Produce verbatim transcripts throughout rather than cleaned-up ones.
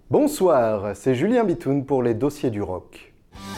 Bonsoir, c'est Julien Bitoun pour les dossiers du rock.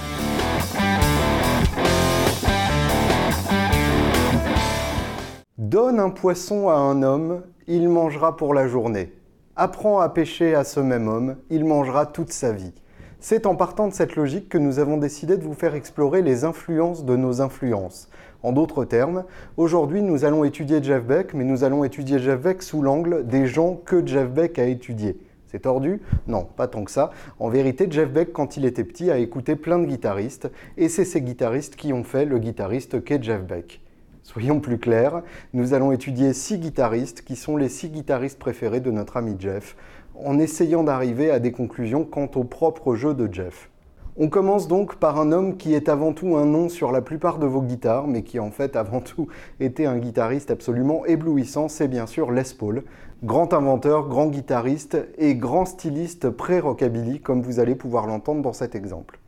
Donne un poisson à un homme, il mangera pour la journée. Apprends à pêcher à ce même homme, il mangera toute sa vie. C'est en partant de cette logique que nous avons décidé de vous faire explorer les influences de nos influences. En d'autres termes, aujourd'hui nous allons étudier Jeff Beck, mais nous allons étudier Jeff Beck sous l'angle des gens que Jeff Beck a étudiés. C'est tordu? Non, pas tant que ça. En vérité, Jeff Beck, quand il était petit, a écouté plein de guitaristes, et c'est ces guitaristes qui ont fait le guitariste qu'est Jeff Beck. Soyons plus clairs, nous allons étudier six guitaristes qui sont les six guitaristes préférés de notre ami Jeff, en essayant d'arriver à des conclusions quant au propre jeu de Jeff. On commence donc par un homme qui est avant tout un nom sur la plupart de vos guitares, mais qui en fait avant tout était un guitariste absolument éblouissant, c'est bien sûr Les Paul. Grand inventeur, grand guitariste et grand styliste pré-rockabilly, comme vous allez pouvoir l'entendre dans cet exemple.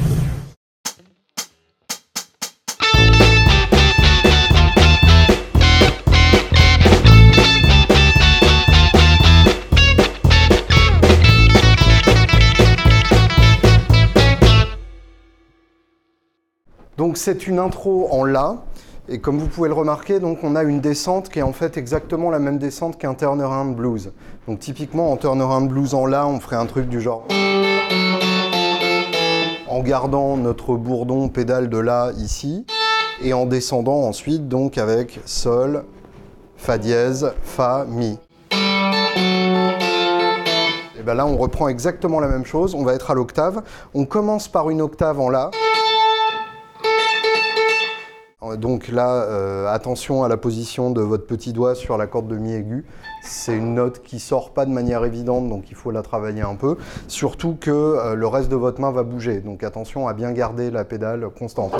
Donc c'est une intro en La, et comme vous pouvez le remarquer, donc on a une descente qui est en fait exactement la même descente qu'un turnaround blues. Donc typiquement en turnaround blues en La, on ferait un truc du genre en gardant notre bourdon pédale de La ici, et en descendant ensuite donc avec Sol, Fa dièse, Fa, Mi. Et bien là on reprend exactement la même chose, on va être à l'octave, on commence par une octave en La. Donc là, euh, attention à la position de votre petit doigt sur la corde de Mi aigu. C'est une note qui ne sort pas de manière évidente, donc il faut la travailler un peu. Surtout que euh, le reste de votre main va bouger, donc attention à bien garder la pédale constante.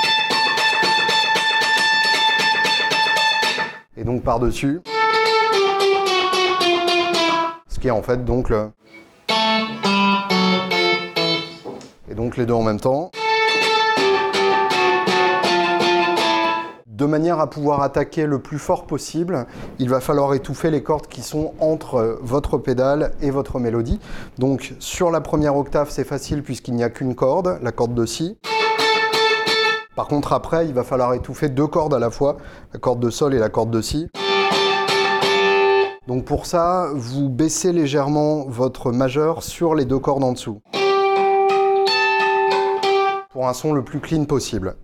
Et donc par-dessus, ce qui est en fait donc le... Et donc les deux en même temps. De manière à pouvoir attaquer le plus fort possible, il va falloir étouffer les cordes qui sont entre votre pédale et votre mélodie. Donc sur la première octave, c'est facile puisqu'il n'y a qu'une corde, la corde de Si. Par contre après, il va falloir étouffer deux cordes à la fois, la corde de Sol et la corde de Si. Donc pour ça, vous baissez légèrement votre majeur sur les deux cordes en dessous. Pour un son le plus clean possible.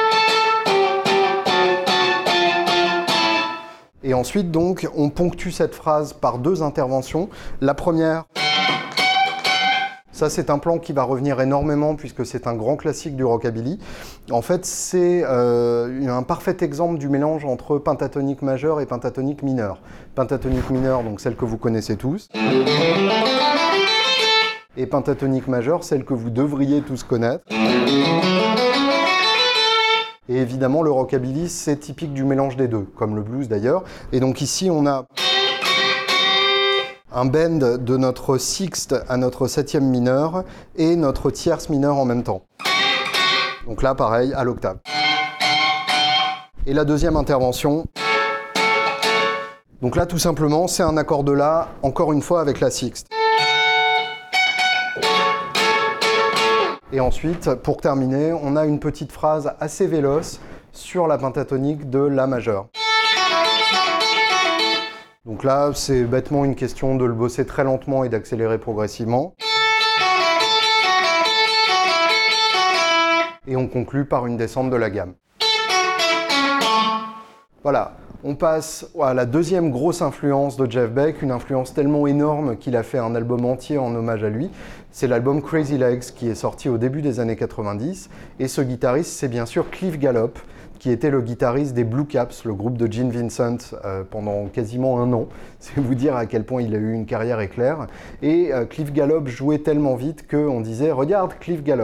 Et ensuite, donc, on ponctue cette phrase par deux interventions. La première, ça c'est un plan qui va revenir énormément puisque c'est un grand classique du rockabilly. En fait, c'est euh, un parfait exemple du mélange entre pentatonique majeur et pentatonique mineur. Pentatonique mineur, donc celle que vous connaissez tous. Et pentatonique majeur, celle que vous devriez tous connaître. Et évidemment, le rockabilly, c'est typique du mélange des deux, comme le blues d'ailleurs. Et donc ici, on a un bend de notre sixte à notre septième mineur et notre tierce mineure en même temps. Donc là, pareil, à l'octave. Et la deuxième intervention, donc là, tout simplement, c'est un accord de La, encore une fois avec la sixte. Et ensuite, pour terminer, on a une petite phrase assez véloce sur la pentatonique de La majeur. Donc là, c'est bêtement une question de le bosser très lentement et d'accélérer progressivement. Et on conclut par une descente de la gamme. Voilà. On passe à la deuxième grosse influence de Jeff Beck, une influence tellement énorme qu'il a fait un album entier en hommage à lui. C'est l'album Crazy Legs qui est sorti au début des années quatre-vingt-dix. Et ce guitariste, c'est bien sûr Cliff Gallup, qui était le guitariste des Blue Caps, le groupe de Gene Vincent, euh, pendant quasiment un an. C'est vous dire à quel point il a eu une carrière éclair. Et euh, Cliff Gallup jouait tellement vite qu'on disait « Regarde Cliff Gallup ».